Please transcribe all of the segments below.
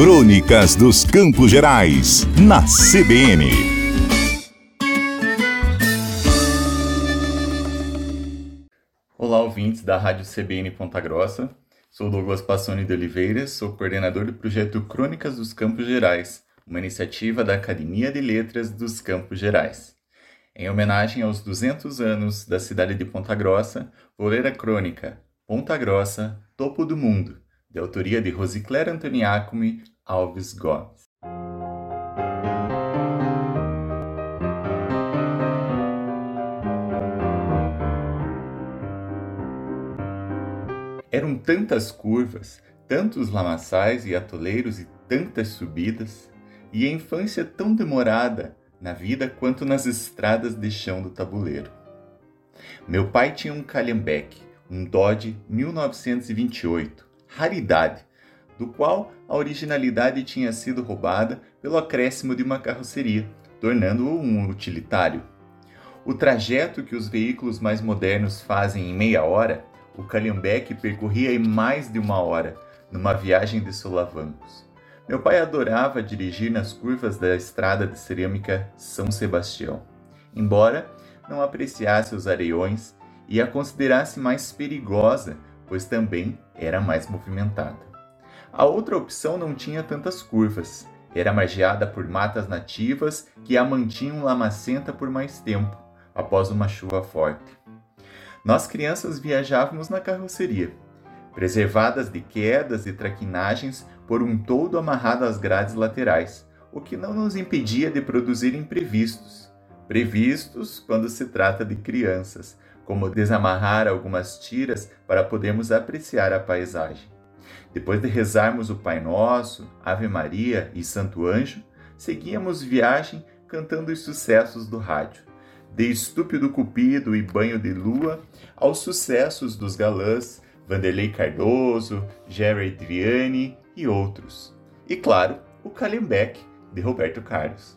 Crônicas dos Campos Gerais, na CBN. Olá, ouvintes da Rádio CBN Ponta Grossa. Sou Douglas Passoni de Oliveira, sou coordenador do projeto Crônicas dos Campos Gerais, uma iniciativa da Academia de Letras dos Campos Gerais. Em homenagem aos 200 anos da cidade de Ponta Grossa, vou ler a crônica Ponta Grossa, Topo do Mundo, de autoria de Rosicléia Antoniacomi Alves Gomes. Eram tantas curvas, tantos lamaçais e atoleiros e tantas subidas, e a infância tão demorada na vida quanto nas estradas de chão do tabuleiro. Meu pai tinha um Calhambeque, um Dodge 1928, raridade, do qual a originalidade tinha sido roubada pelo acréscimo de uma carroceria, tornando-o um utilitário. O trajeto que os veículos mais modernos fazem em meia hora, o Calhambeque percorria em mais de uma hora, numa viagem de solavancos. Meu pai adorava dirigir nas curvas da estrada de cerâmica São Sebastião, embora não apreciasse os areiões e a considerasse mais perigosa, pois também era mais movimentada. A outra opção não tinha tantas curvas, era margeada por matas nativas que a mantinham lamacenta por mais tempo, após uma chuva forte. Nós crianças viajávamos na carroceria, preservadas de quedas e traquinagens por um toldo amarrado às grades laterais, o que não nos impedia de produzir imprevistos. Previstos quando se trata de crianças, como desamarrar algumas tiras para podermos apreciar a paisagem. Depois de rezarmos o Pai Nosso, Ave Maria e Santo Anjo, seguíamos viagem cantando os sucessos do rádio, de Estúpido Cupido e Banho de Lua aos sucessos dos galãs Vanderlei Cardoso, Jerry Adriani e outros. E claro, o Calhambeque, de Roberto Carlos.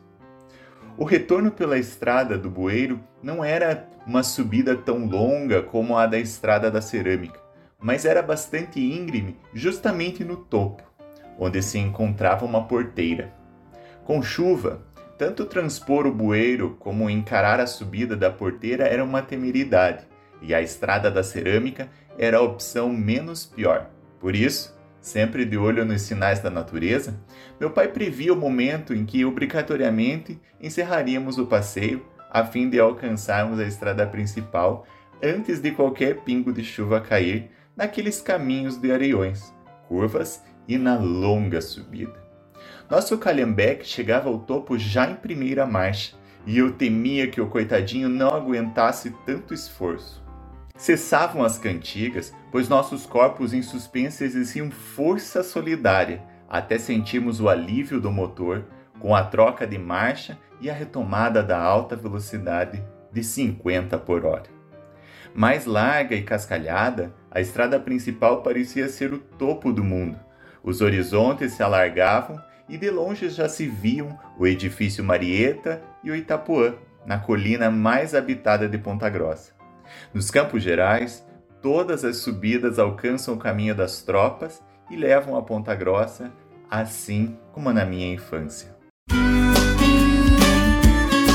O retorno pela estrada do Bueiro não era uma subida tão longa como a da estrada da cerâmica, mas era bastante íngreme justamente no topo, onde se encontrava uma porteira. Com chuva, tanto transpor o bueiro como encarar a subida da porteira era uma temeridade, e a estrada da cerâmica era a opção menos pior. Por isso, sempre de olho nos sinais da natureza, meu pai previa o momento em que obrigatoriamente encerraríamos o passeio a fim de alcançarmos a estrada principal antes de qualquer pingo de chuva cair naqueles caminhos de areiões, curvas e na longa subida. Nosso Calhambeque chegava ao topo já em primeira marcha, e eu temia que o coitadinho não aguentasse tanto esforço. Cessavam as cantigas, pois nossos corpos em suspense exigiam força solidária, até sentirmos o alívio do motor, com a troca de marcha e a retomada da alta velocidade de 50 por hora. Mais larga e cascalhada, a estrada principal parecia ser o topo do mundo. Os horizontes se alargavam e de longe já se viam o edifício Marieta e o Itapuã, na colina mais habitada de Ponta Grossa. Nos Campos Gerais, todas as subidas alcançam o caminho das tropas e levam a Ponta Grossa, assim como na minha infância.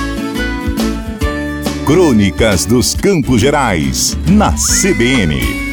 Crônicas dos Campos Gerais, na CBN.